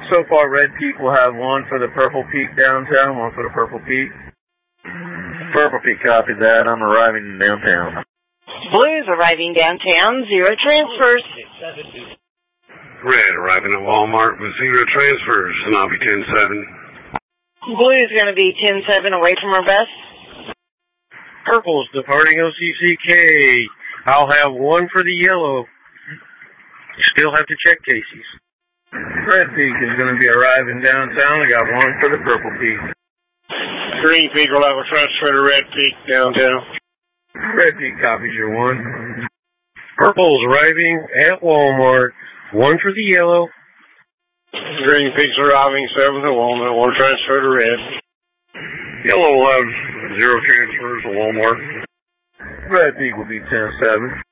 So far, Red Peak will have one for the Purple Peak downtown, one for the Purple Peak. Purple Peak, copy that. I'm arriving downtown. Blues arriving downtown, 0 transfers. Red arriving at Walmart with 0 transfers, and I'll be 10-7. Blue's going to be 10-7 away from our bus. Purple's departing OCCK. I'll have one for the yellow. Still have to check Casey's. Red Peak is going to be arriving downtown. I got one for the Purple Peak. Green Peak will have a transfer to Red Peak downtown. Red Peak copies your one. Purple's arriving at Walmart. One for the yellow. Green Peak's arriving 7 to Walmart. One transfer to Red. Yellow will have 0 transfers to Walmart. Red Peak will be 10-7.